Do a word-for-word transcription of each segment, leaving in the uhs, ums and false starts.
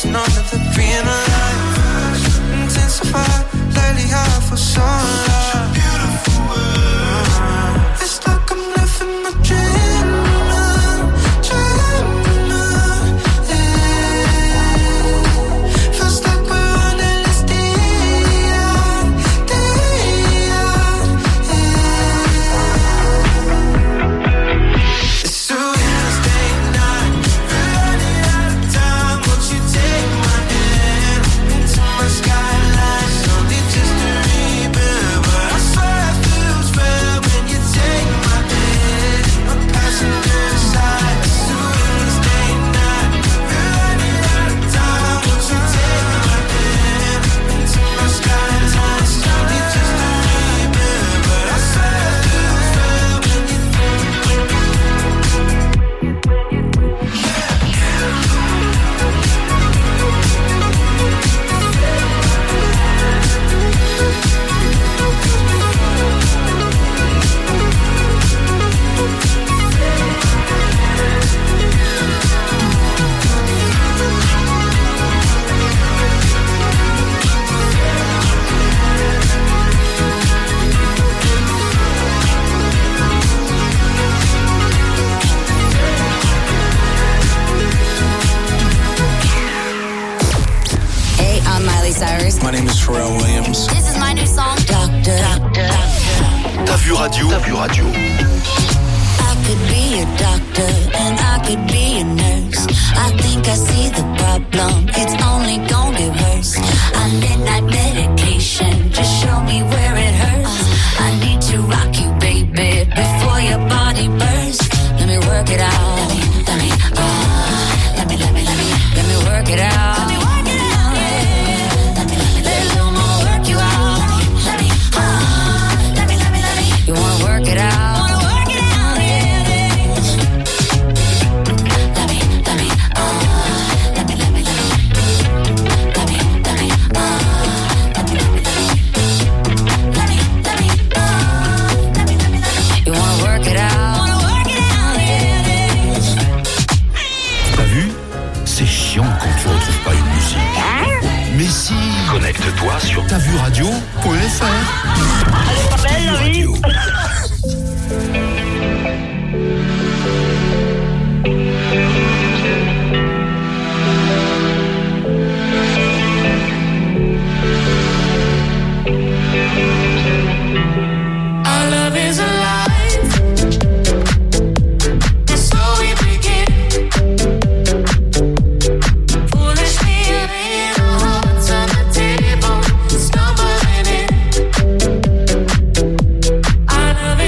holding on to the being alive. Intensify, lately I feel so alive. Beautiful world. It's like I'm living my dream, dream, yeah. Feels like we're on L S D, D, yeah. It's a Wednesday night, we're running out of time. Won't you take my hand into my skyline? Slowly just to remember. I swear it feels fair when you take my hand, my passenger side. It's a Wednesday night, we're running out of time. Won't you take my hand into my skyline? Slowly just to remember. I swear it feels fair when you Hey, I'm Miley Cyrus. My name is Pharrell Williams. This is my new song, Doctor. T'as vu radio, t'as vu radio. I could be a doctor and I could be a nurse. I think I see the problem. It's only gonna get worse. I midnight medication. Just show me where it hurts. I need to rock you, baby, before your body bursts. Let me work it out. Let me, let me, uh, let me, let me, let me, let me work it out. Let me work it out. Yeah. Let me, let me, let me, wanna work you out. Let me, uh, let me, let me, let me. You wanna work it out? Wanna work it out? Yeah. Let me, let me, uh, let me, let me, let me, let me, let me, uh, let me, let me, let me, let me, let me, uh, let me, let me, let me. You wanna work it out? Wanna work it out? Yeah. T'as vu? C'est chiant quand tu retrouves pas une musique. Mais si. Connecte-toi sur t'as vu radio point f r. T'as vu radio. Our love is alive. And so we begin. Foolishly laying our hearts on the table, stumbling in. Our love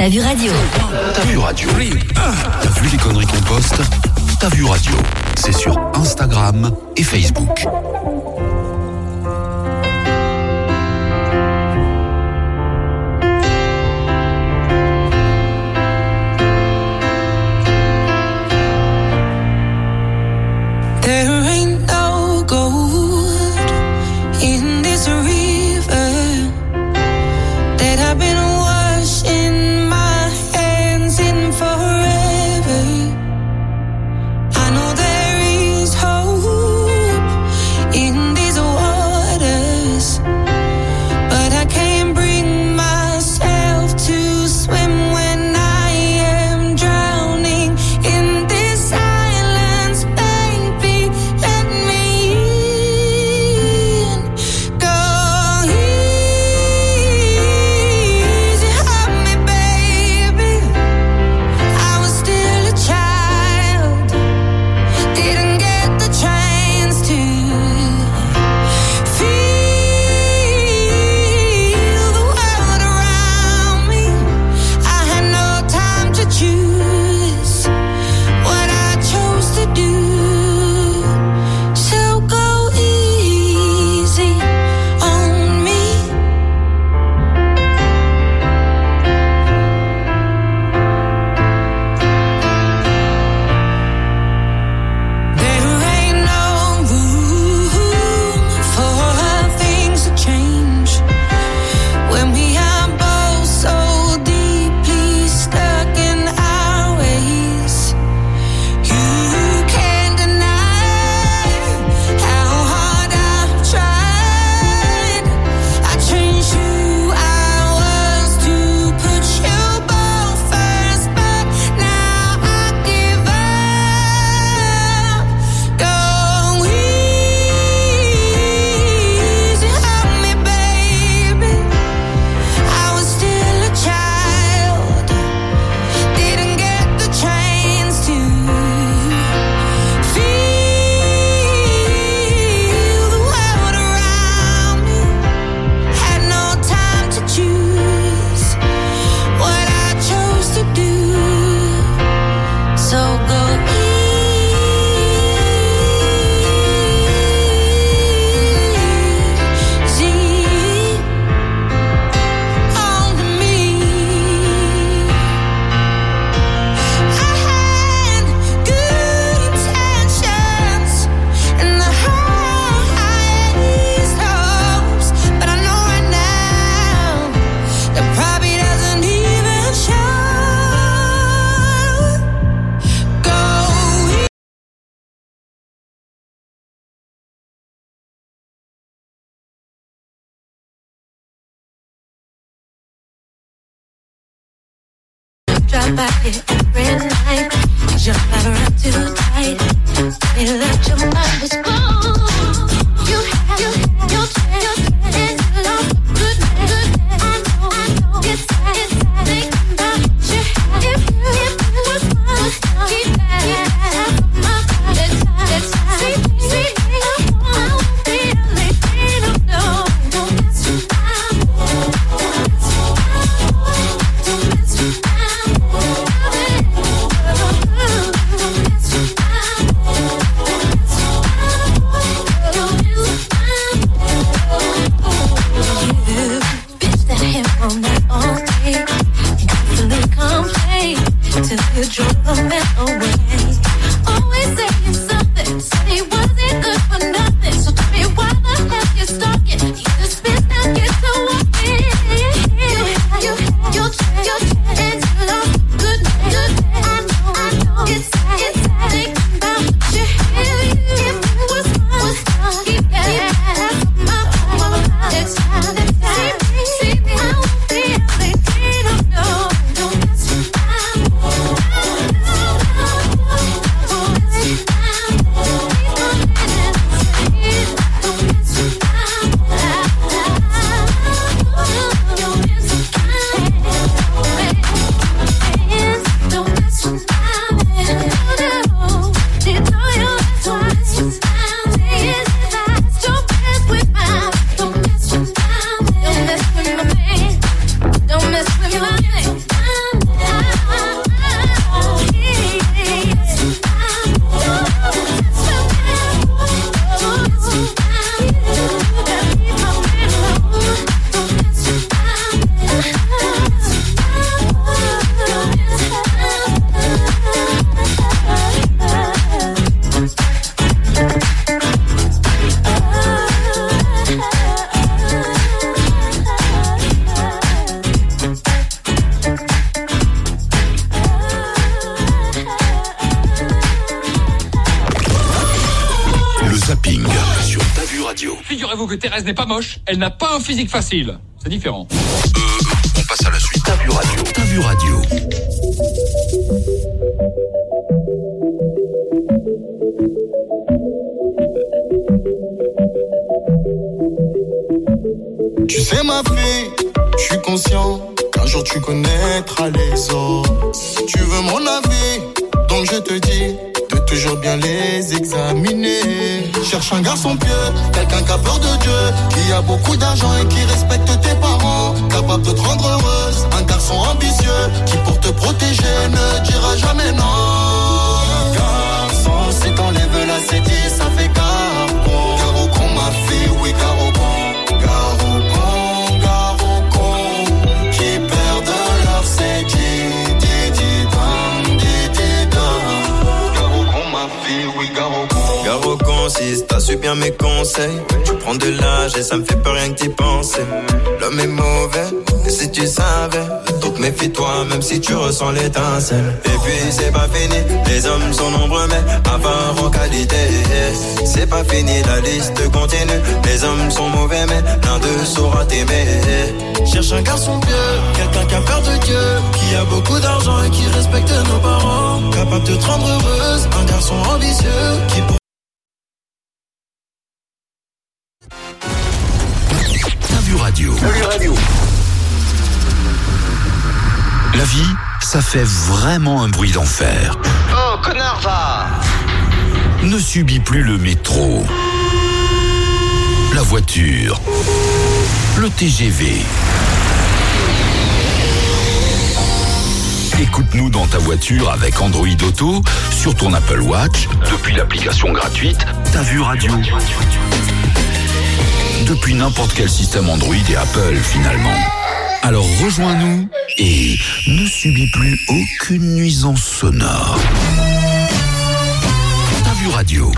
T'as vu radio? T'as vu radio? T'as vu les conneries qu'on poste? T'as vu radio? C'est sur Instagram et Facebook. There ain't no gold in this river that I've been washing my hands in forever. I know there is hope in these waters, but I can't bring myself to swim when I am drowning in this silence. Baby, let me in. Go easy on me, baby. I was still a child, didn't get the chance to feel the world around me. I had no time to choose what I chose to do. So go easy on me. There ain't no room for things to change when we are both so deeply stuck in our ways. You can't deny how hard I've tried. I changed who I was to put you both first, but now I give up. Go easy on me, baby. I was still a child, didn't get the chance to feel the world around me. Had no time to choose what I chose to do. So go easy on me. I had good intentions and the highest hopes, but I know right now that probably doesn't even show. Go easy. Drive by here every night, jump out around too tight. Feel like your mind was gone. You have your your chance, and you lost good man, good man. I know, I know. It's sad, it's sad. Thinking about you. If you, if you was mine, keep that, keep that from my mind. It's time, it's time. See me, see me. I won't be a lady, no, no. Don't mess with my boy. Don't mess with my boy. Don't mess with my boy. j'avoue que Thérèse n'est pas moche, elle n'a pas un physique facile. C'est différent. Euh, on passe à la suite. T'as vu radio. T'as vu radio. Tu sais ma fille, je suis conscient qu'un jour tu connaîtras les autres. Tu veux mon avis, donc je te dis de toujours bien les examiner. Cherche un garçon pieux, quelqu'un qui a peur de Dieu, qui a beaucoup d'argent et qui respecte tes parents, capable de te rendre heureuse. Un garçon ambitieux, qui pour te protéger ne dira jamais non. Garçon, si t'enlèves la C D, ça fait carreau. Carreau con ma fille, oui carreau con. Carreau con, carreau con, qui perdent leur C D. Garo consiste, t'as su bien mes conseils. Tu prends de l'âge et ça me fait peur rien que t'y penser. L'homme est mauvais, et si tu savais. Donc méfie-toi même si tu ressens l'étincelle. Et puis c'est pas fini, les hommes sont nombreux mais avares en qualité. C'est pas fini, la liste continue. Les hommes sont mauvais mais l'un d'eux saura t'aimer. Cherche un garçon pieux, quelqu'un qui a peur de Dieu, qui a beaucoup d'argent et qui respecte nos parents, capable de te rendre heureuse. Un garçon ambitieux, qui pour... T'as vu radio. T'as vu radio. La vie, ça fait vraiment un bruit d'enfer. Oh, connard, va! Ne subis plus le métro, la voiture, le T G V. Écoute-nous dans ta voiture avec Android Auto, sur ton Apple Watch, depuis l'application gratuite T'as vu radio. Depuis n'importe quel système Android et Apple finalement. Alors rejoins-nous et ne subis plus aucune nuisance sonore. T'as vu radio.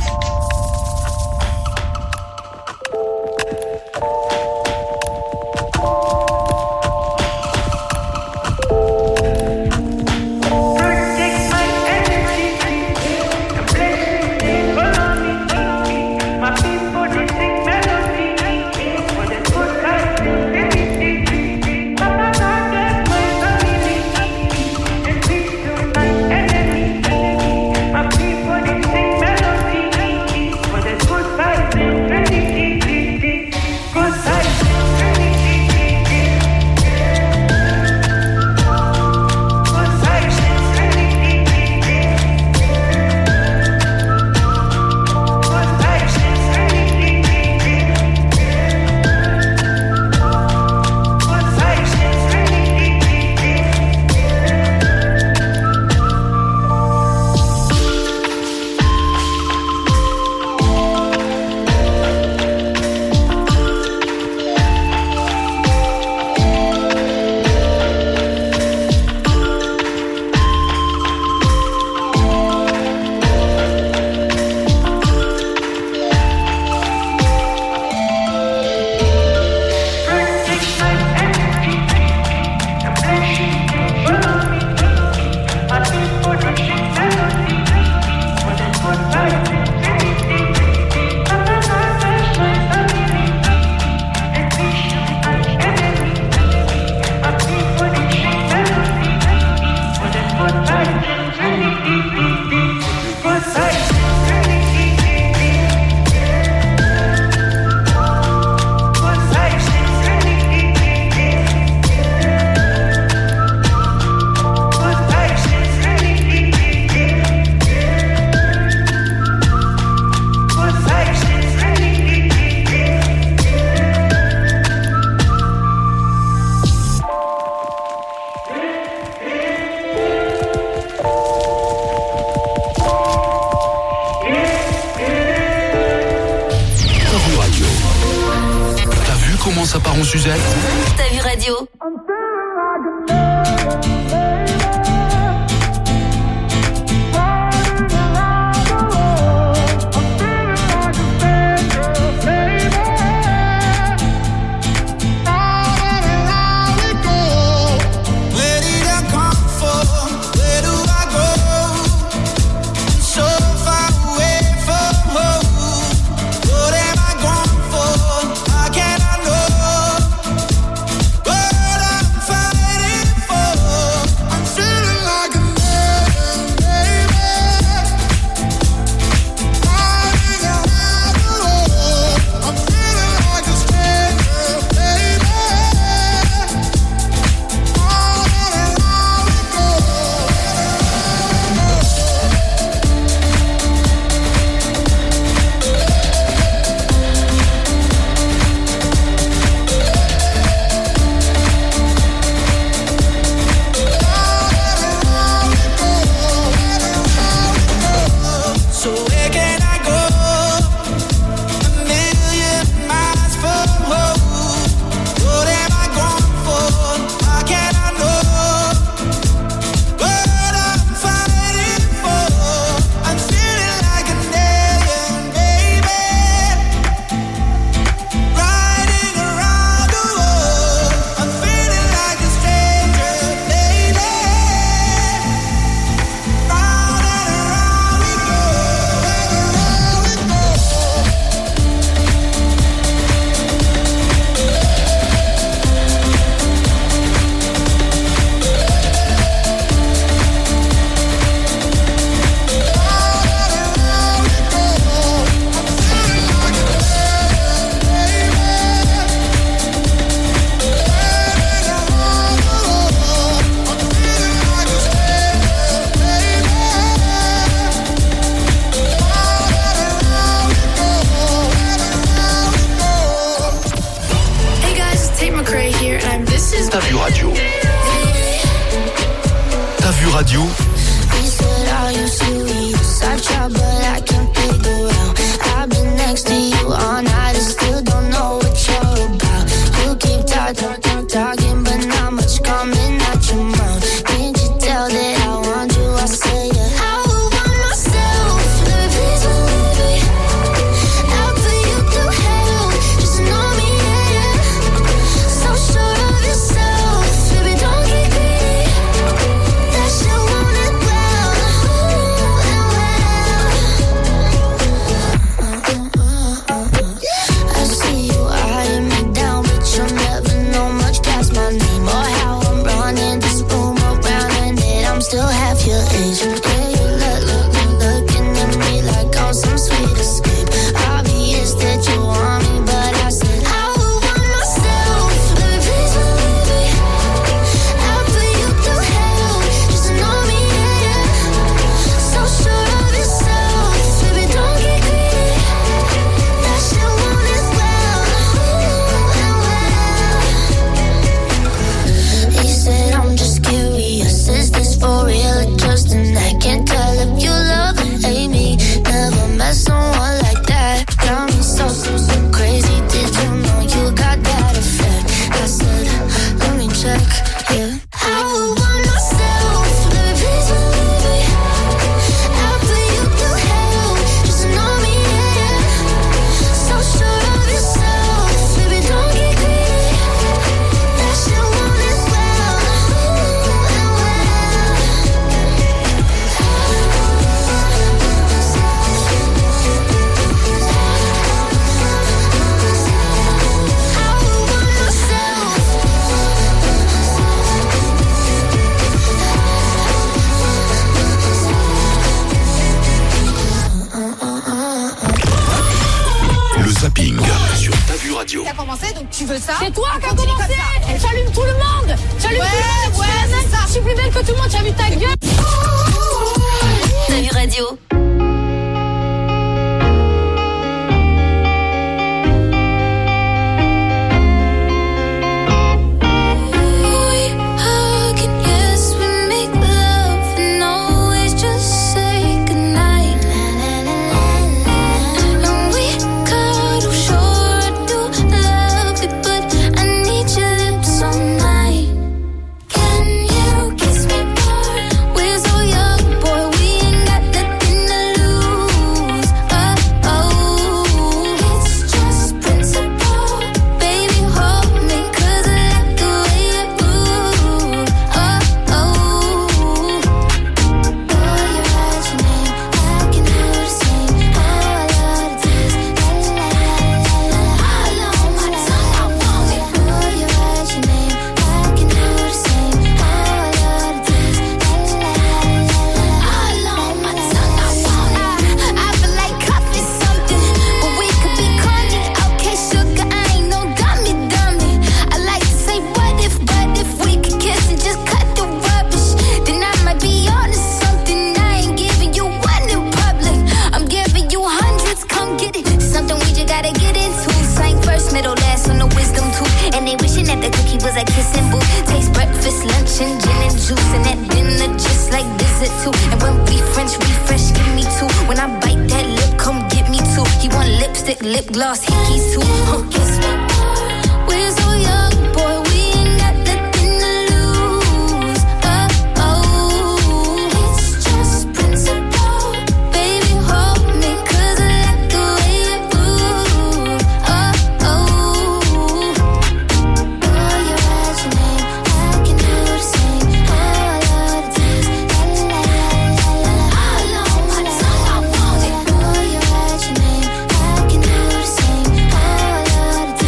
Ça part en Suzette. T'as vu radio. So far away from home, what am I going for? Radio. He said, are you serious? I try, but I can't figure out. I've been next to you all night and still don't know what you're about. You keep talking, talking, talking, but not much coming out your mouth. Can't you tell that I want you? I say yeah. I would want myself, baby, please believe me. I'll put you through hell, just know me, yeah, yeah. So sure of yourself, baby, don't get greedy. That shit want it well, ooh, and well. I see you eyeing me down, but you'll never know much past my name or how I'm running this room around, and that I'm still half your age. Yeah, you look, look, look, looking at me like I'm some sweet escape. Obvious that you want me, but I said I would want myself, baby, please believe me. I'll put you through hell, just know me, yeah, yeah. So sure of yourself, baby, don't get greedy. That shit want it well, ooh, and well. He said, I'm just curious, is this for real or just an act? Can't tell if you love or hate me. Never met someone like that. Got me so, so, so crazy. Did you know you got that effect? I said, let me check, yeah. I would want myself, baby, please believe me. I'll put you through hell, just know me, yeah, yeah. So sure of yourself, baby, don't get greedy. That shit want it well, ooh, and well. I would want myself. Le zapping sur Ta Vue Radio. T'as commencé, donc tu veux ça? C'est toi qui as Continue commencé. comme ça. J'allume tout le monde. J'allume Ouais, tout le monde. ouais, Je suis la c'est meuf, ça. Je suis plus belle que tout le monde. Tu as vu ta gueule? Ta Vue Radio. We hug and yes, we make love and always just say goodnight. And we cuddle, sure I do love it, but I need your lips all night. Can you kiss me more? We're so young, boy, we ain't got nothing to lose. Oh, oh, it's just principle. Baby, hold me, 'cause I like the way you move. Oh, oh, boy, you write your name, I can do the same. Oh, I love the taste, la la la la la. All on my tongue, I want it. Boy, you write your name, I can do the same. Oh, I love the taste, la la la la la. All on my tongue, I want it. I feel like coffee something, but we could be corny. Okay, sugar, I ain't no dummy, dummy. I like to say what if, but if we could kiss and just cut the rubbish, then I might be onto something. I ain't giving you one in public, I'm giving you hundreds. Come get it, something we just gotta get into. Sang first, middle, last on the wisdom tooth, and they wishing that the cookie was a kissing booth. Taste breakfast, lunch, and gin and juice, and at dinner just like dessert too. And when we French refresh, give me two. When I bite that lip, come get me two. He want lipstick, lip gloss, hickeys too. Oh, kiss me more. We're so young, boy, we ain't got nothing to lose. Oh, oh, it's just principle. Baby, hold me, 'cause I like the way you move. Oh, oh, boy, you write your name, I can do the same. Oh, I love the taste, la la la la la. All on my tongue, I want it. Boy, you write your name, I can do the same. Oh, I love the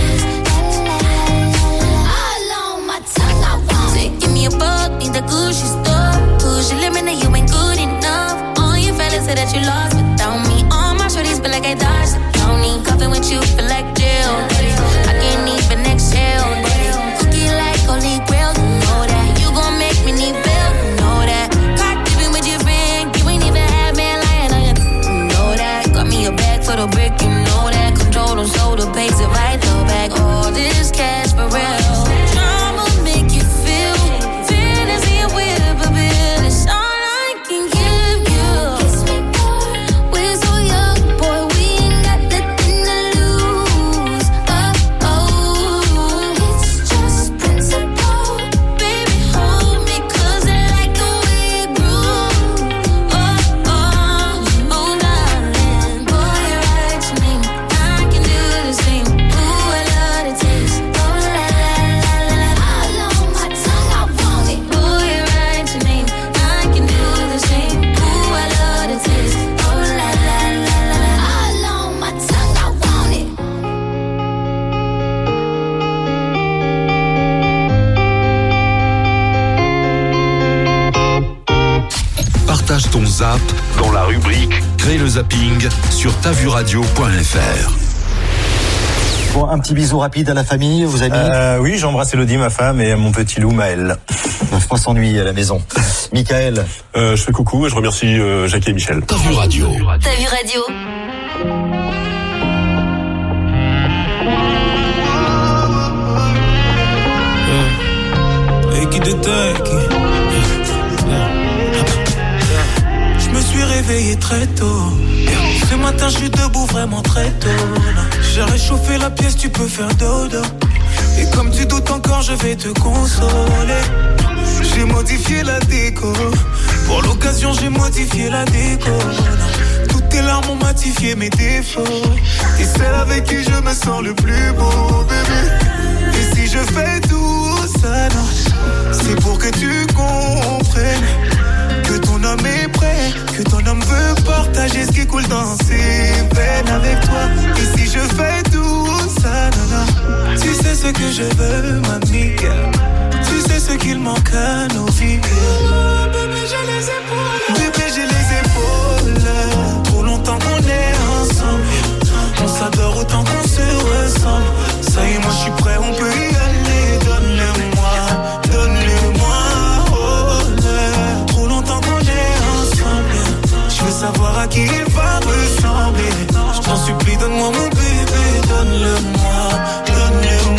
partage ton zap dans la rubrique Crée le zapping sur tavuradio point f r. Bon, un petit bisou rapide à la famille, vos amis. Euh, oui, j'embrasse Elodie, ma femme, et mon petit loup Maël. On va pas s'ennuyer à la maison. Michael. Euh, je fais coucou et je remercie euh, Jackie et Michel. T'as vu radio. T'as vu radio. Je me suis réveillé très tôt. Ce matin je suis debout vraiment très tôt. J'ai réchauffé la pièce, tu peux faire dodo. Et comme tu doutes encore, je vais te consoler. J'ai modifié la déco. Pour l'occasion, j'ai modifié la déco. Toutes tes larmes ont matifié mes défauts. T'es celle avec qui je me sens le plus beau, bébé. Et si je fais tout ça, non, c'est pour que tu comprennes que ton homme est prêt, que ton homme veut partager ce qui coule dans ses veines avec toi. Et si je fais tout ça, non, non, tu sais ce que je veux, mamie. Tu sais ce qu'il manque à nos vies. Oh, bébé, j'ai les épaules. Bébé, j'ai les épaules. Trop longtemps qu'on est ensemble. On s'adore autant qu'on se ressemble. Ça y est, moi je suis prêt, on peut y aller. Donne-le-moi, donne-le-moi. Oh, trop longtemps qu'on est ensemble. Je veux savoir à qui il va ressembler. Je t'en supplie, donne-moi mon bébé. Donne-le-moi, donne-le-moi.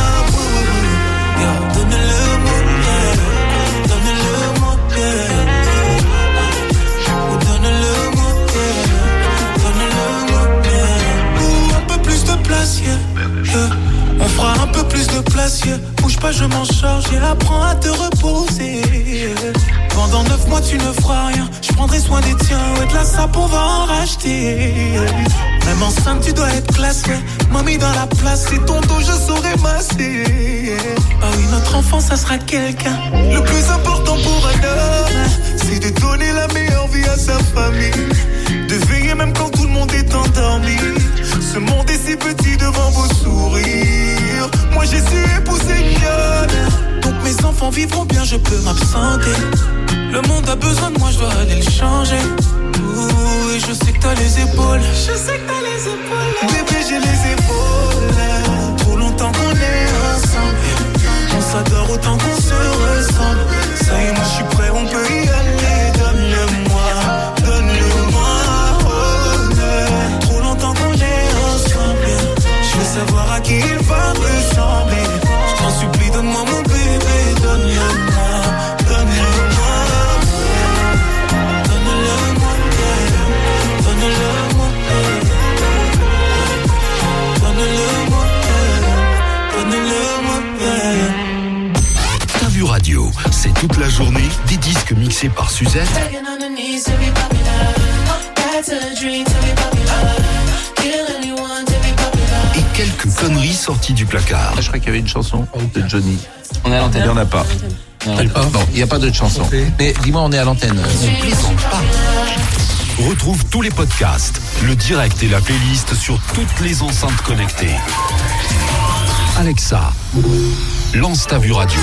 On fera un peu plus de place, yeah. Bouge pas, je m'en charge et apprends à te reposer. Pendant neuf mois tu ne feras rien. Je prendrai soin des tiens, ouais, de la sape on va en racheter. Même enceinte tu dois être classe, ouais. Mamie dans la place, c'est ton dos je saurai masser. Ah oui, notre enfant ça sera quelqu'un. Le plus important pour un homme, c'est de donner la meilleure vie à sa famille. De veiller même quand tout le monde est endormi. Ce monde est si petit devant vos sourires. Moi j'ai su épouser mieux. Donc mes enfants vivront bien, je peux m'absenter. Le monde a besoin de moi, je dois aller le changer. Ouh, et je sais que t'as les épaules. Je sais que t'as les épaules. Bébé, j'ai les épaules. Trop longtemps qu'on est ensemble. On s'adore autant qu'on se ressemble. Ça y est, moi je suis prêt, on peut y aller. Donne-le-moi, donne-le-moi. Oh, trop longtemps qu'on est ensemble. Je veux savoir à qui il va ressembler. Je t'en supplie, donne-moi mon bébé. Donne-le-moi, donne-le-moi. Donne-le-moi, donne-le-moi. Donne-le-moi, donne-le-moi. T'as vu radio, c'est toute la journée des disques mixés par Suzette et quelques conneries sorties du placard. Je crois qu'il y avait une chanson de Johnny. On est à l'antenne. Il n'y en a pas. Non, Bon, il n'y a pas de chanson. Mais dis-moi, on est à l'antenne. On plaisante pas. Retrouve tous les podcasts, le direct et la playlist sur toutes les enceintes connectées. Alexa, lance Ta Vu Radio.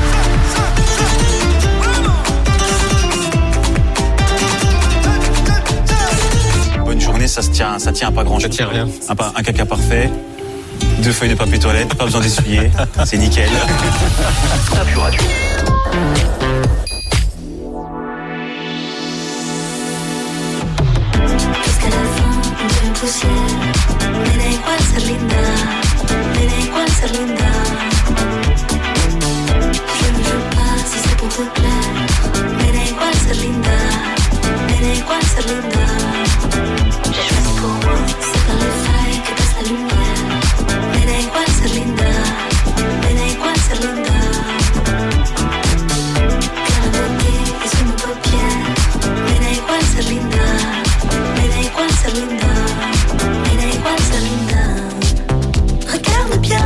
Bonne journée, ça se tient, ça tient à pas grand chose. Ça tient rien. Un, un caca parfait, deux feuilles de papier toilette, pas besoin d'essuyer, c'est nickel. Ta Vu Radio. Jusqu'à la fin, on te poussière. Me da igual ser linda, me da igual ser linda. Je ne veux pas si c'est pour te plaire. Me da igual ser linda, me da igual ser linda. J'ai choisi pour moi, c'est par les failles que passe la lumière. Me da igual ser linda, me da igual ser linda. Car la beauté est sous nos paupières. Me da igual ser linda, me da igual ser linda, me da igual ser linda. Regarde bien.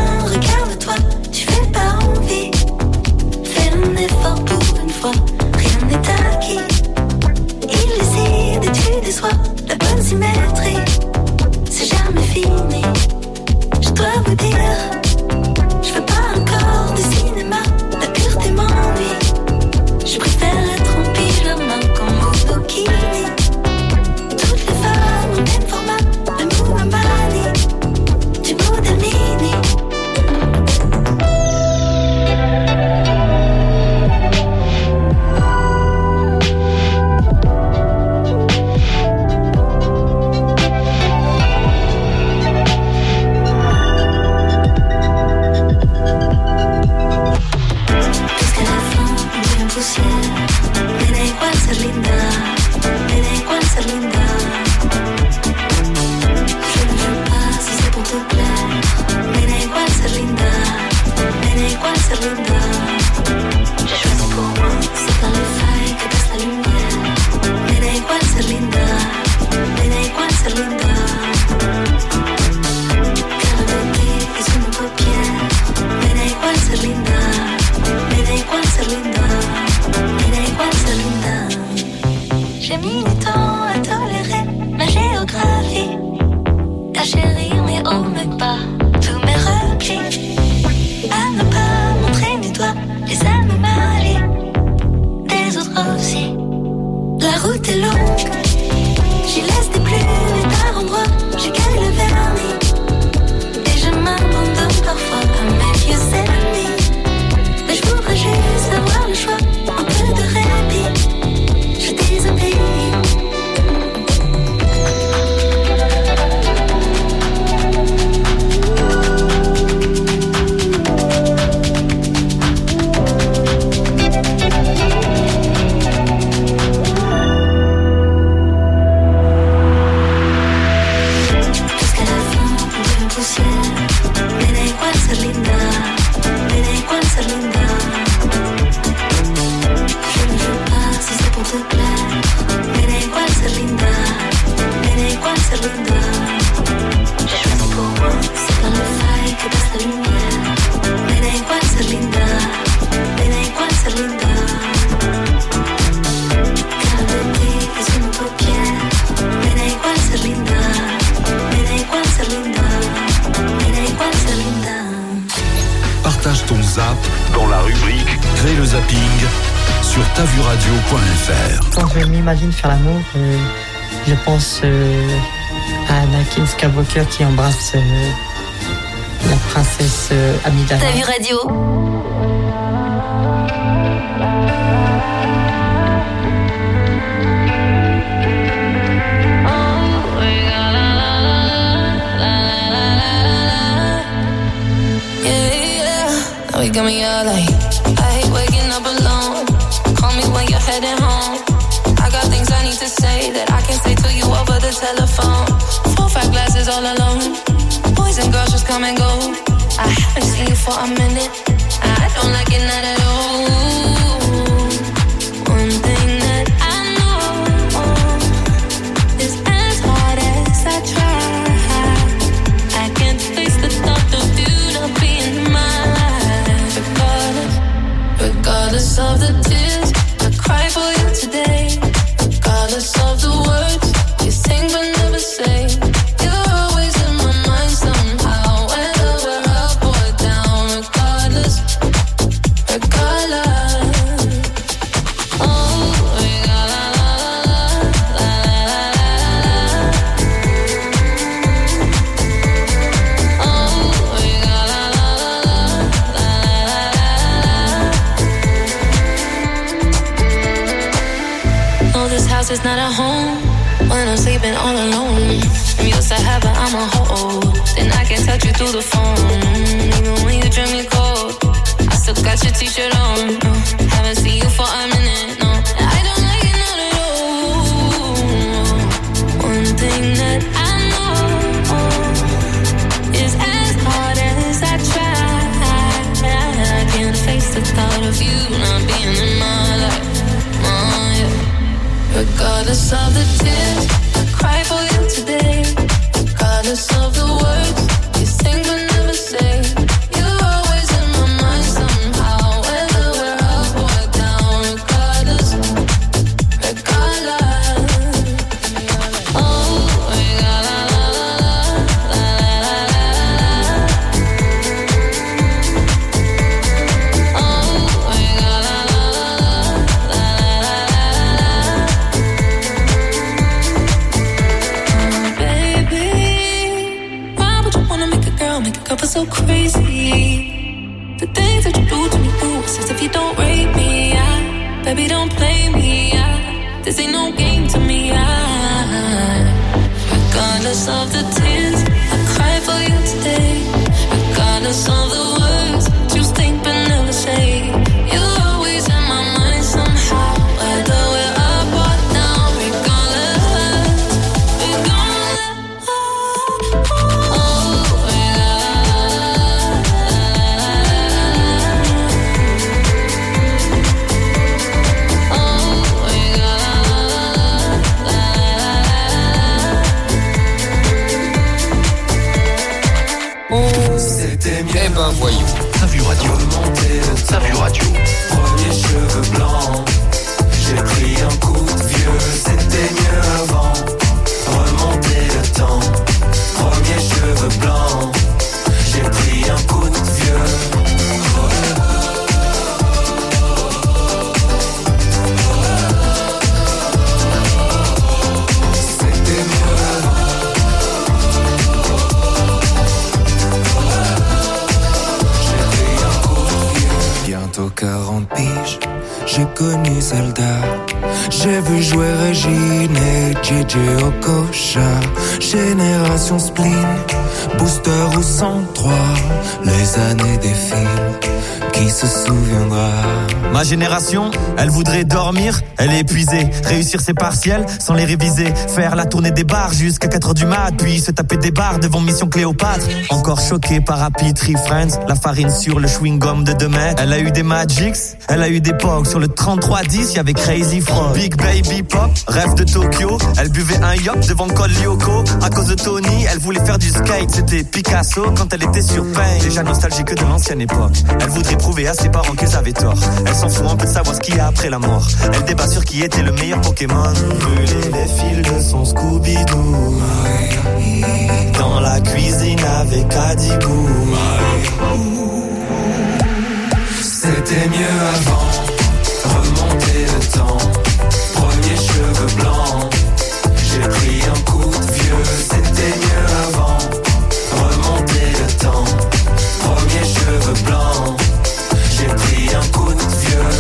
partage ton zap dans la rubrique Crée le zapping sur ta vu radio point f r. Quand je m'imagine faire l'amour, euh, je pense euh, à Anakin Skywalker qui embrasse euh, la princesse euh, Amidala. Ta vu radio. Now you got me all like, I hate waking up alone. Call me when you're heading home. I got things I need to say that I can't say to you over the telephone. Four, five glasses all alone. Boys and girls just come and go. I haven't seen you for a minute. I don't like it not at all. One thing that I know is as hard as I try, I can't face the thought of you not being in my life. Regardless of the tears I cry for you today, regardless of the words you sing but never say, you're always in my mind somehow, whether we're up or down. Regardless, regardless. Oh, it's not a home when I'm sleeping all alone. I'm used to heaven, I'm a hoe. Then I can touch you through the phone. Even when you drink me cold, I still got your t-shirt on. Uh, haven't seen you for a minute, no. I don't like it not at all. One thing that I know is as hard as I try, I can't face the thought of you not being in my life. Oh, yeah. Regardless of the tears I cry for you today, regardless of the words you sing but never say, you're always in my mind somehow, whether we're up or down. Regardless, regardless. Oh, so crazy. The things that you do to me, ooh, it's as if you don't rate me. I, baby, don't play me. I, this ain't no game to me. I, regardless of the tears I cry for you today, regardless of the words you think but never say, you're always in my mind somehow, whether we're up or down. Regardless, regardless. Oh, eh ben voyons. Ta vu radio. Ta vu radio. Premiers cheveux blancs, j'ai pris un coup de vieux, c'était mieux avant. Remonter le temps. Premiers cheveux blancs, j'ai pris un coup de vieux. quarante piges, j'ai connu Zelda. J'ai vu jouer Régine et J J Okocha. Génération spleen, booster ou cent trois. Les années défilent, qui se souviendra? Ma génération, elle voudrait dormir, elle est épuisée. Réussir ses partiels sans les réviser. Faire la tournée des bars jusqu'à quatre heures du mat. Puis se taper des bars devant Mission Cléopâtre. Encore choqué par Happy Tree Friends. La farine sur le chewing-gum de demain. Elle a eu des Magics, elle a eu des Pogs. Sur le trente-trois dix, y'avait Crazy Frog. Big Baby Pop, rêve de Tokyo. Elle buvait un yop devant Col Lyoko. À cause de Tony, elle voulait faire du skate. C'était Picasso quand elle était sur Pain. Déjà nostalgique de l'ancienne époque. Elle voudrait prouver à ses parents qu'ils avaient tort. Elle s'en fout un peu de savoir ce qu'il y a après la mort. Elle débat sur qui était le meilleur Pokémon. Brûler les fils de son Scooby-Doo. Dans la cuisine avec Adibou. mieux avant. Remonter le temps, premier cheveux blancs. J'ai pris un coup de vieux, c'était mieux avant. Remonter le temps, premier cheveux blancs. J'ai pris un coup de vieux.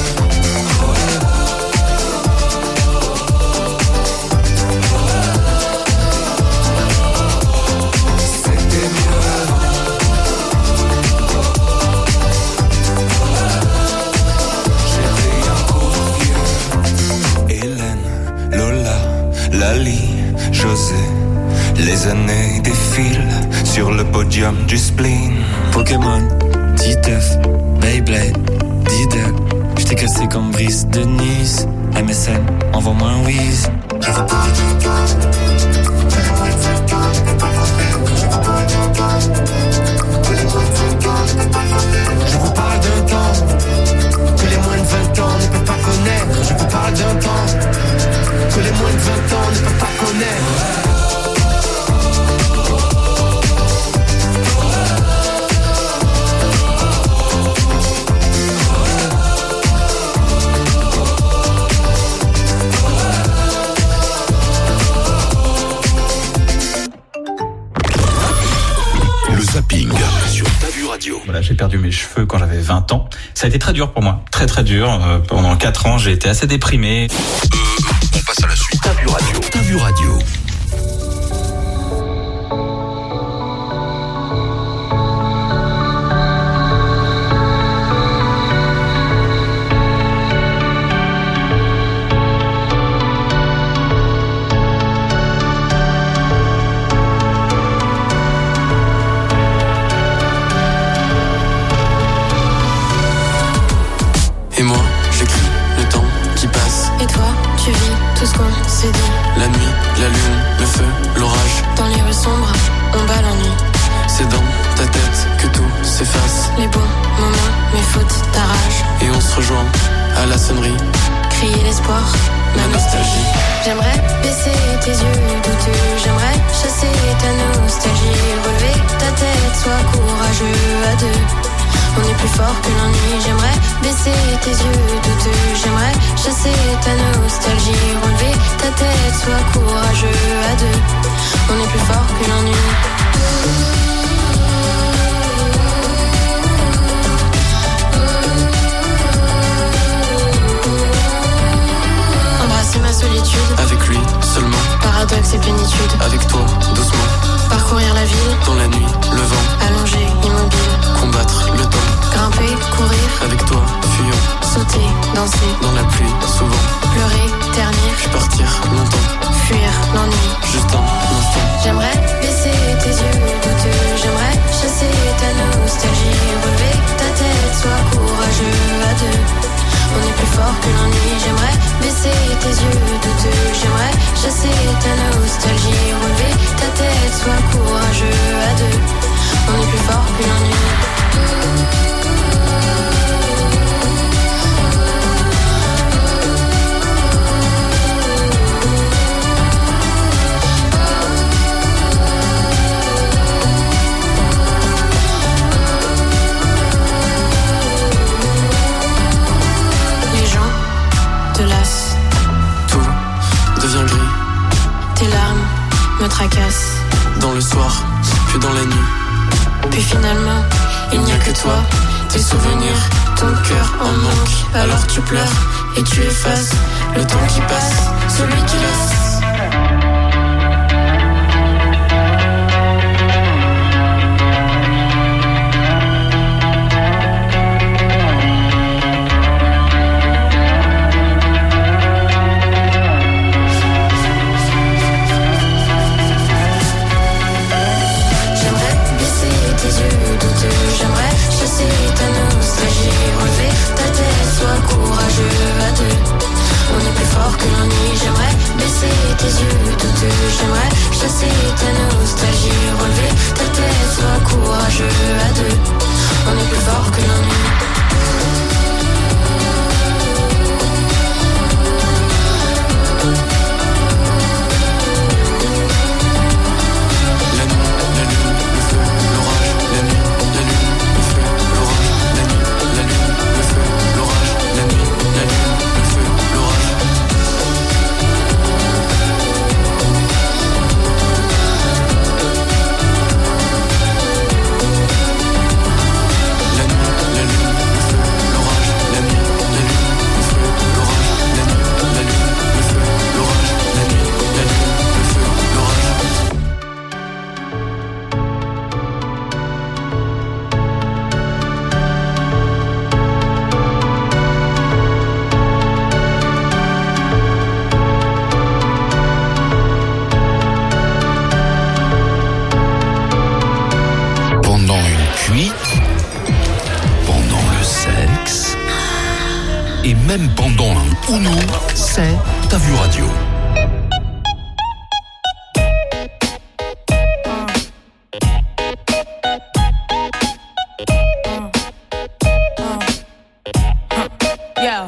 C'était mieux avant. J'ai pris un coup de vieux. Hélène, Lola, Lali, José. Les années défilent sur le podium du spleen. Pokémon, Titeuf, Beyblade, Diddle. J't'ai cassé comme Brice de Nice. M S N, envoie-moi un whiz. Je veux pas. Je vous parle d'un temps que les moins de vingt ans ne peuvent pas connaître. Je vous parle d'un temps que les moins de vingt ans ne peuvent pas connaître. Zapping sur Ta Vue Radio. Voilà, j'ai perdu mes cheveux quand j'avais vingt ans. Ça a été très dur pour moi, très très dur. Euh, pendant quatre ans, j'ai été assez déprimé. Euh, on passe à la suite. Ta Vue Radio. Ta Vue Radio. Et moi, j'écris le temps qui passe. Et toi, tu vis tout ce qu'on s'est dit. La nuit, la lune, le feu, l'orage. Dans les rues sombres, on bat l'ennui. C'est dans ta tête que tout s'efface. Les bons moments, mes fautes, ta rage. Et on se rejoint à la sonnerie. Crier l'espoir, la nostalgie. J'aimerais baisser tes yeux douteux. J'aimerais chasser ta nostalgie. Relever ta tête, sois courageux à deux. On est plus fort que l'ennui. J'aimerais baisser tes yeux douteux. J'aimerais chasser ta nostalgie. Relever ta tête, sois courageux à deux. On est plus fort que l'ennui. Embrasser ma solitude. Avec lui seulement. Paradoxe et plénitude. Avec toi, doucement. Parcourir la ville. Dans la nuit, le vent. Allongé, immobile. Combattre le temps. Grimper, courir. Avec toi, fuyant. Sauter, danser. Dans la pluie, souvent. Pleurer, ternir. Puis partir longtemps. Fuir l'ennui. Juste un instant. J'aimerais baisser tes yeux douteux. J'aimerais chasser ta nostalgie. Relever ta tête, sois courageux à deux. On est plus fort que l'ennui. J'aimerais baisser tes yeux douteux. J'aimerais chasser ta nostalgie. Relever ta tête, sois courageux à deux. On est plus fort que l'ennui. Les gens te lassent. Tout devient gris. Tes larmes me tracassent. Dans le soir, puis dans la nuit. Puis finalement, il n'y a que toi, tes souvenirs, ton cœur en manque. Alors tu pleures et tu effaces le temps qui passe, celui qui laisse. J'aimerais chasser ta nostalgie, relever ta tête, sois courageux à deux. On est plus fort que l'ennui, j'aimerais baisser même pendant un Uno, c'est T'as vu radio. Yo,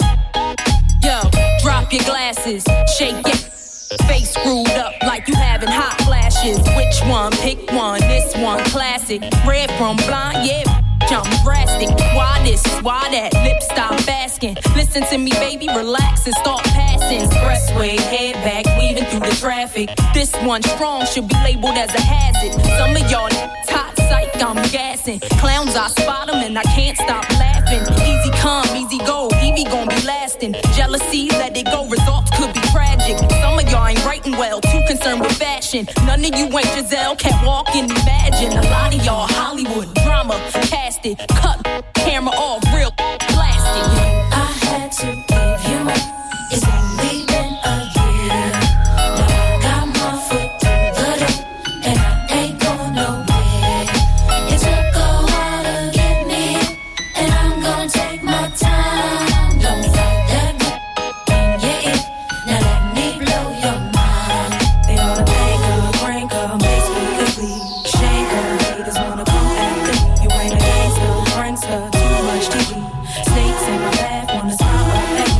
yo, drop your glasses, shake it. Face screwed up like you having hot flashes. Which one? Pick one. This one classic. Red from blind, yeah. Jump drastic. Why this? Why that? Lip stop asking. Listen to me, baby. Relax and start passing. Expressway, head back, weaving through the traffic. This one strong should be labeled as a hazard. Some of y'all hot psych, I'm gassing. Clowns, I spot them and I can't stop laughing. Easy come, easy go. Evie gon' be lasting. Jealousy, let it go. Results could be tragic. Some of y'all ain't writing well, too concerned with fashion. None of you ain't Giselle, can't walk and imagine. A lot of y'all Hollywood drama, cast it, cut, camera off, real blasted. I had to give you up. It's only been a year. Now I got my foot through the door, and I ain't going nowhere. It took a while to get me, and I'm gonna take my time. Don't fight that when you're it. Now let me blow your mind. They ought to make her, crank her, make me complete. Shake her, haters wanna come after me. You ain't a gangster, prankster, too much T V. Snakes in my bath, wanna smile up at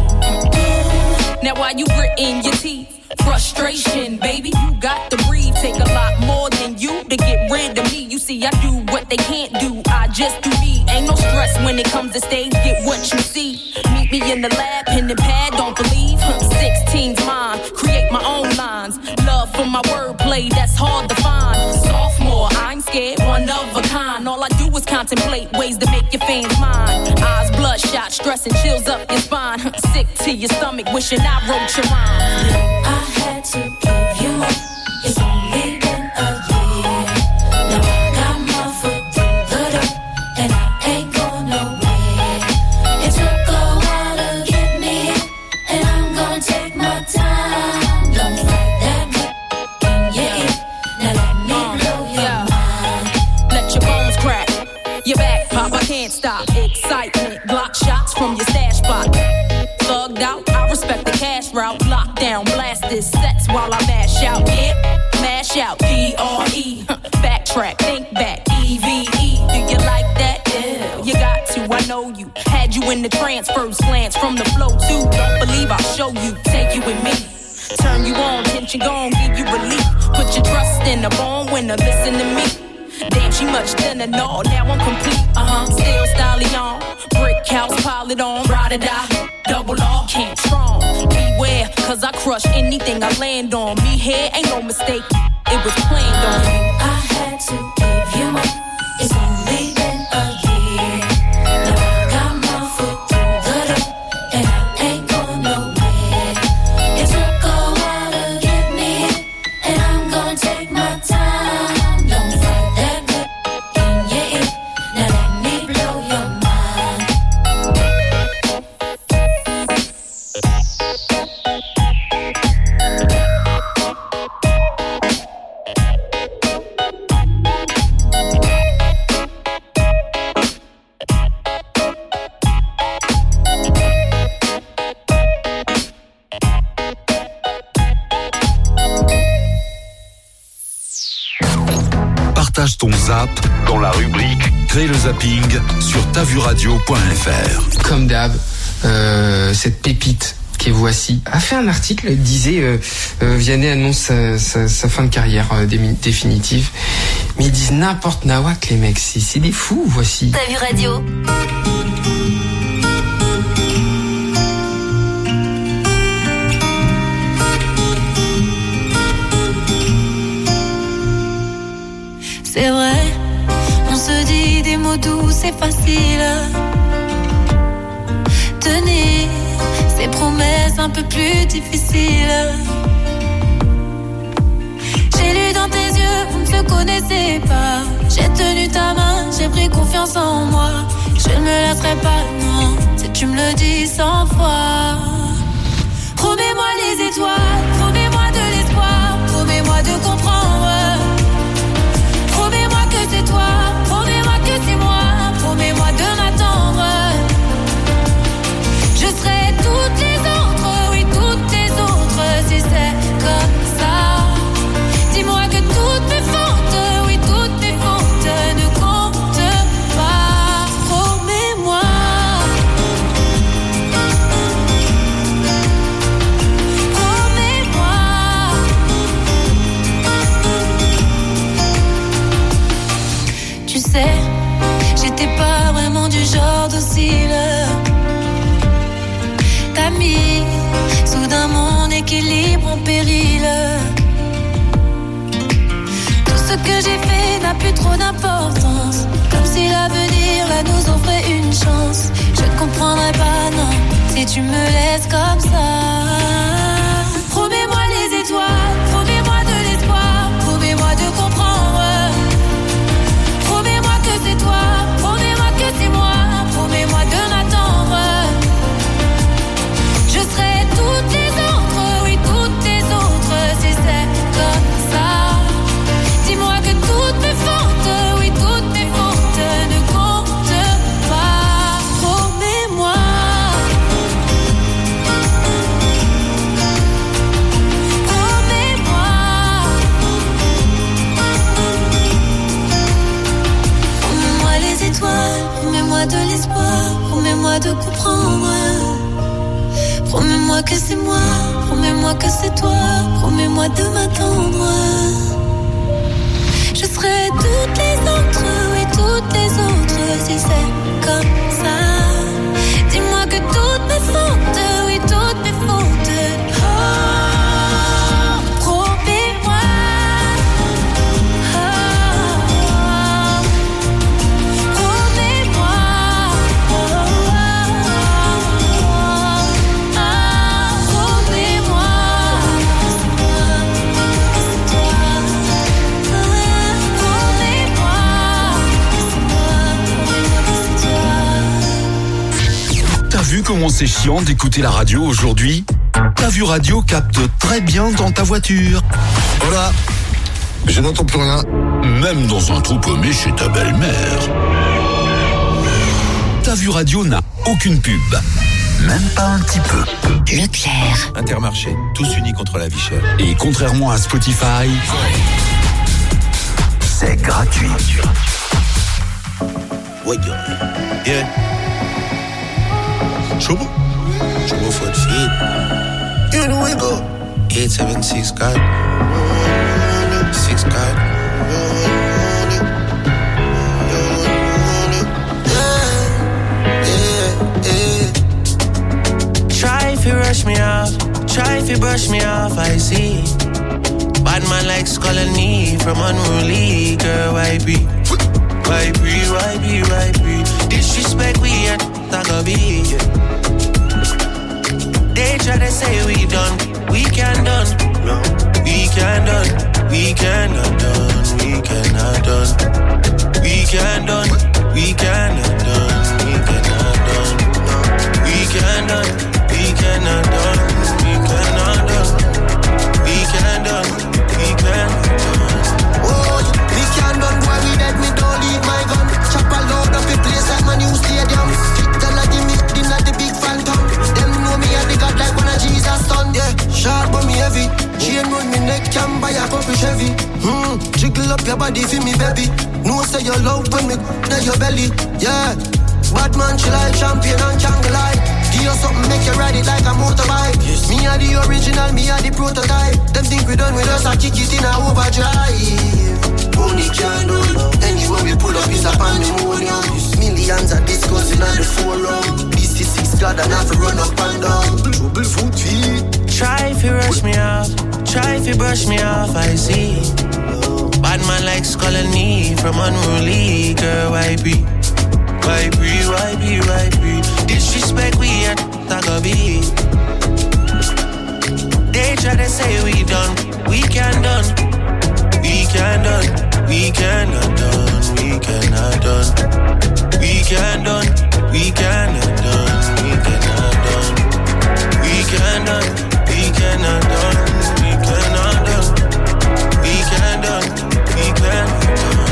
me. Now why you gritting your teeth? Frustration, baby, you got to breathe. Take a lot more than you to get rid of me. You see, I do what they can't do. I just do me. Ain't no stress when it comes to stage. Get what you see. Meet me in the lab, pen and pad. Don't believe. sixteen's mine. Create my own lines. Love for my wordplay, that's hard to find. Sophomore, I ain't scared, one of a kind. All I do is contemplate ways to make your fans mine. Eyes bloodshot, stress and chills up your spine. Sick to your stomach, wishing I wrote your rhyme. I had to give you up. It's only been a year. Now I got my foot through the door, and I ain't going nowhere. It took a while to get me, and I'm gonna take my time. Don't fight that when you're it. Now let me blow your mind. Let your bones crack, your back pop, I can't stop. Excitement, block shots from your stash spot. Thugged out, I respect the cash route. Lockdown, blast this sets while I mash out. Yeah, mash out, D R E. Backtrack, think back, E V E. Do you like that? Yeah, you got to, I know you. Had you in the trance, first glance from the flow too. Don't believe I'll show you, take you with me. Turn you on, tension gone, give you relief. Put your trust in the born winner, listen to me. Damn, she much thinner, no, now I'm complete. Uh-huh, still stallion. Brick house, pile it on, ride or die. Double R, can't strong. Beware, cause I crush anything I land on. Me here ain't no mistake, it was planned on. I had to give you up. It's only been a year. Now I got my foot through the door, and I ain't going nowhere. It took a while to get me, and I'm gonna take my time. Don't fight that good when you're it. Now let me blow your mind. Partage ton zap dans la rubrique Crée le zapping sur tavuradio point f r. Comme d'hab, euh, cette pépite qui est Voici a fait un article, il disait euh, euh, Vianney annonce sa, sa, sa fin de carrière euh, définitive, mais ils disent n'importe nawak les mecs, c'est, c'est des fous. Voici T'as vu radio? C'est vrai, on se dit des mots doux, c'est facile. Tenir ces promesses un peu plus difficiles. J'ai lu dans tes yeux, vous ne se connaissez pas. J'ai tenu ta main, j'ai pris confiance en moi. Je ne me laisserai pas, non, si tu me le dis cent fois. Promets-moi les étoiles, promets-moi de l'espoir, promets-moi de comprendre. Promets-moi que c'est toi, promets-moi que c'est moi, promets-moi de m'attendre. Je serai tout tu me laisses comme ça. Promets-moi les étoiles, promets-moi de l'espoir, promets-moi de comprendre. Promets-moi que c'est toi, promets-moi que c'est moi, promets-moi de m'attendre. Je serai toutes les autres, oui toutes les autres, si c'est comme ça. Dis-moi que toutes mes fautes, oui toutes mes fautes ne comptent pas. Promets-moi. Promets-moi. Promets-moi les étoiles, promets-moi de l'espoir, promets-moi de comprendre. Promets-moi que c'est moi, promets-moi que c'est toi, promets-moi de m'attendre. Je serai toutes les autres, oui toutes les autres, si c'est comme ça. Dis-moi que toutes mes fautes, oui toutes mes fautes. Oh, promets-moi. Oh, promets-moi. Oh, promets-moi. T'as vu comment c'est chiant d'écouter la radio aujourd'hui? Ta Vue Radio capte très bien dans ta voiture. Voilà. Je n'entends plus rien. Même dans un trou paumé chez ta belle-mère. Ta Vue Radio n'a aucune pub. Même pas un petit peu. Leclerc. Intermarché, tous unis contre la vie chère. Et contrairement à Spotify, c'est gratuit. Ouais, yeah. Trouble? Trouble for the feet. You know we go. eight seven six God. six God. Try if you rush me off, try if you brush me off, I see. Bad man likes calling me from unruly, girl, why be? Why be, why be, why be? Disrespect we at Tagabi, yeah. They try to say we done, we can done. No, we can done, we cannot done, we cannot done. We can done, we cannot done, we cannot done. No, we can done, we cannot done, we cannot done. We can done, we cannot done. Oh, we can done, boy, we dead, me don't leave my gun. Chop a load up the place like my new stadium. Tell her give me dinner the big phantom. Them know me and the God like one of Jesus' son. Yeah, sharp but me heavy. Chain round me neck, can buy a couple Chevy. Hmm, jiggle up your body for me, baby. No say you loud when me in your belly. Yeah, bad man she like champion and can't lie. Give you something, make you ride it like a motorbike. Yes. Me are the original, me are the prototype. Them think we done with us, I kick it in a overdrive. Only can do. Anywhere we pull up is a pandemonium. Millions are discussing on the forum. This is six God and have to run up and down. Trouble foot feet. Try if you rush me off, try if you brush me off, I see. Bad man likes calling me from unruly, girl, why be? Why be, why be, why be? Disrespect we at Tagabi. They try to say we done, we can done. We can done, we cannot done, we cannot done. We can done, we cannot done, we cannot done. We can done, we cannot done, we cannot done. We can done, we cannot done.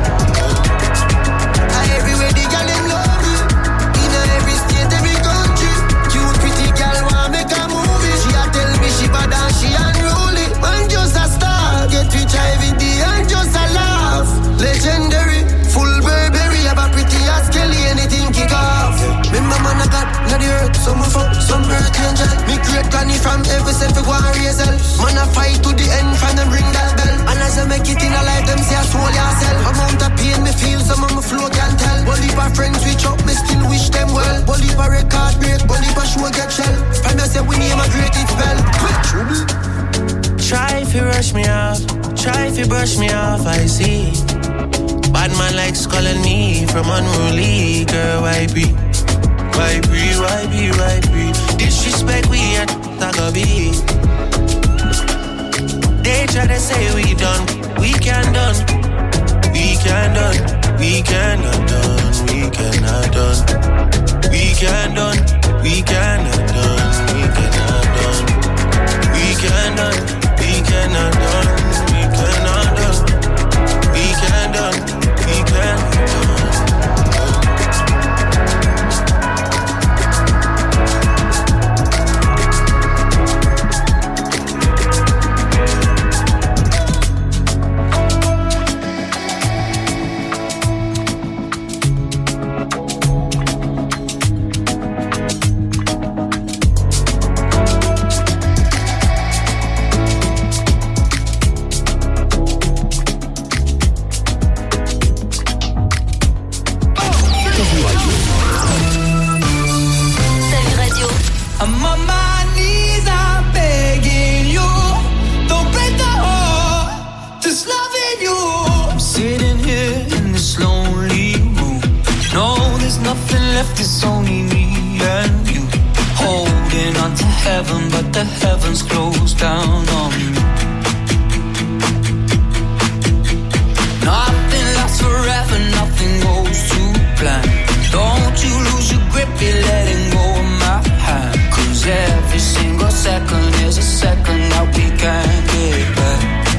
Everywhere the girl them love me. In every state, every country. Cute pretty girl wanna make a movie. She a tell me she bad and she unruly. Man just a star, get rich every day and just a laugh. Legendary, full Burberry, have a pretty as Kelly, anything kick off. Remember man I got not the earth, some of up, some earth angel. Me create Connie from every self, go and raise hell. Man I fight to the end, from them ring that bell. And as I make it in a life, them say I soul yourself. Amount of pain me feel, some of my flow can tell. Bolivar friends switch up, me still wish them well. Bolivar record break, Bolivar show get shell. From me say we name a great it spell. Quick trouble. Try if you rush me off, try if you brush me off, I see. Bad man likes calling me from unruly, girl, why be? Why be, why be, why be? be. They try to say we done, we can done, we can done, we cannot done, we cannot done, we can done, we cannot done, we cannot done, we can done, we cannot done, we cannot done, we can done, we cannot done. It's only me and you holding on to heaven, but the heavens closed down on me. Nothing lasts forever, nothing goes to plan. Don't you lose your grip, you're letting go of my hand. Cause every single second is a second that we can't get back.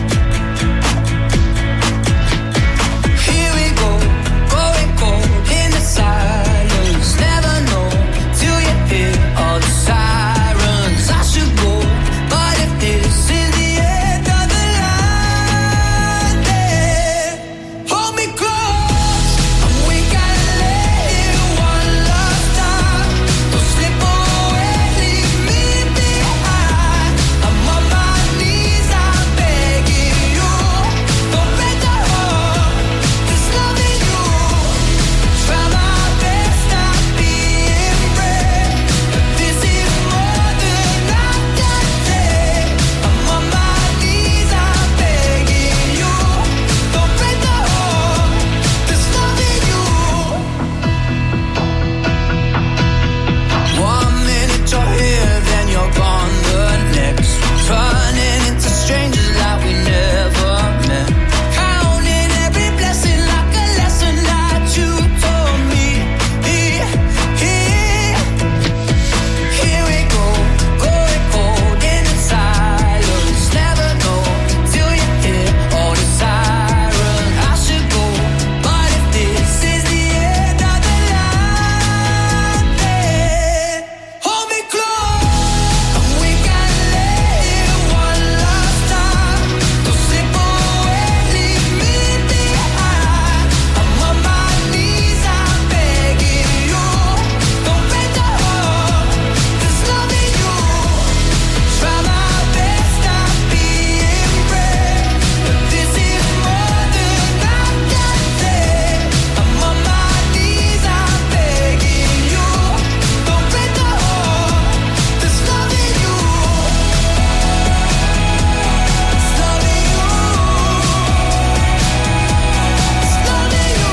Here we go, going cold in the silence. Never know till you hear all the sirens. I should go, but if this is the end of the line, then hold me close, and we gotta let it one last time. Don't slip away, leave me behind. I'm on my knees, I'm begging you. Don't break the heart that's loving you. Try my best not being brave, but this is more than I can take. I'm on my knees, I'm begging you. Don't break the heart that's loving you. One minute you're here, then you're gone the next. Turning into strangers like we never met. Counting every blessing like a lesson that you told me. Here, here, here we go, going cold in the silence. Never know till you hear all the sirens. I should go, but if this is the end of the line, then hold me close, and we gotta let it one last time. Don't slip away, leave me behind. I'm on my knees, I'm begging you. Don't break the heart that's loving you. Try my best not being brave, but this is more than I can take. I'm on my knees, I'm begging you. Don't break the heart that's loving you. It's loving you. It's loving you.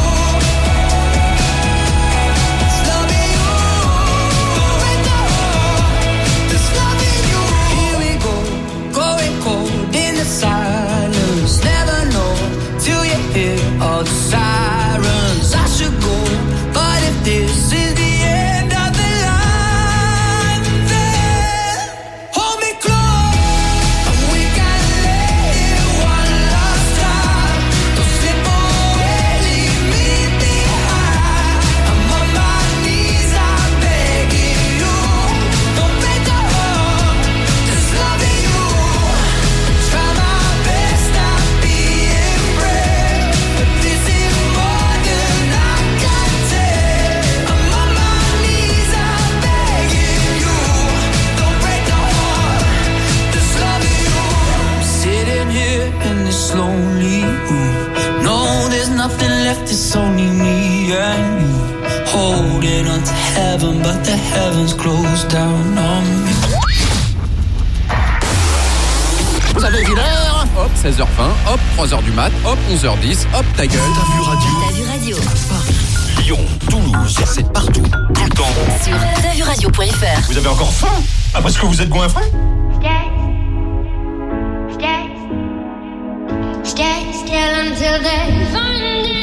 It's loving you. Don't break the heart that's loving you. Here we go, going cold in the silence. Never know till you hear all the sirens. I should go, but if this is the end of the line, then hold me close, and we gotta let it one last time. Don't slip away, leave me behind. I'm on my knees, I'm begging you. Don't break the heart that's loving you. Try my best not being brave, but this is more than I can take. I'm on my knees, I'm begging you. Don't break the heart that's loving you. I'm sitting here in this lonely room. No, there's nothing left, it's only me and you. Holding on to heaven, but the heavens closed down on me. Vous avez vu l'heure? Hop, seize heures vingt, hop, trois heures du mat, hop, onze heures dix, hop, ta gueule. T'as vu radio? T'as vu radio Paris, Lyon, Toulouse, c'est partout, tout le temps. sur T'as vu radio. radio point f r. Vous avez encore faim? Après ce que vous êtes goinfré? Stay, stay still until they find you.